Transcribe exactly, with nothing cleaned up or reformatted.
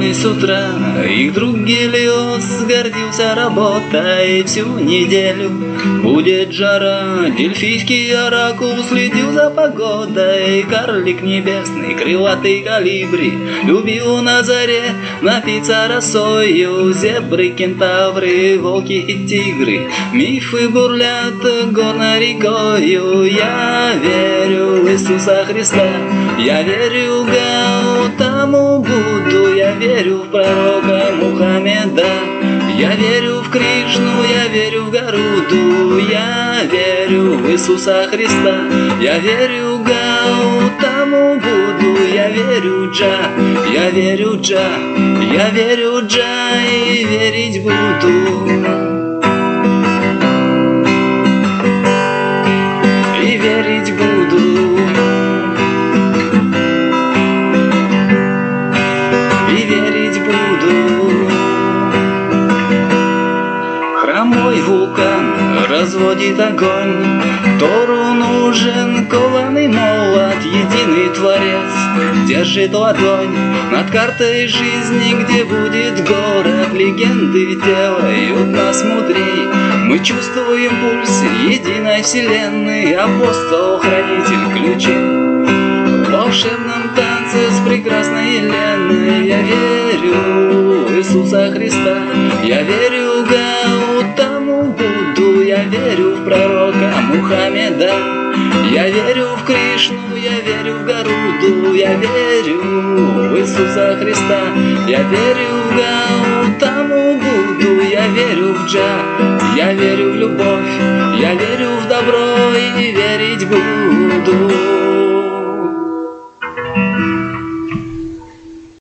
Сегодня с утра их друг Гелиос гордился работой всю неделю. Будет жара, дельфийский оракул следил за погодой. Карлик небесный, крылатый колибри любил на заре напиться росою. Зебры, кентавры, волки и тигры, мифы бурлят горной рекою. Я верю в Иисуса Христа, я верю в Гаутаму Будду, я верю в пророка Мухаммеда, я верю в Кришну, я верю в Гаруду, я верю в Иисуса Христа, я верю в Гаутаму Будду, я верю в Джа, я верю в Джа, я верю в Джа и верить буду. И верить буду. И верить буду. Хромой вулкан разводит огонь, Тору нужен кованый молот, единый Творец держит ладонь над картой жизни, где будет город. Легенды делают нас мудрей, мы чувствуем пульс единой вселенной. Апостол, хранитель ключей в волшебном танце с прекрасной Еленой. Я верю в Иисуса Христа, я верю в Гаутаму Будду, я верю в пророка Мухаммеда, я верю в Кришну, я верю в Гаруду, я верю в Иисуса Христа, я верю в Гаутаму Будду, я верю в Джа, я верю в любовь, я верю в добро и верить буду.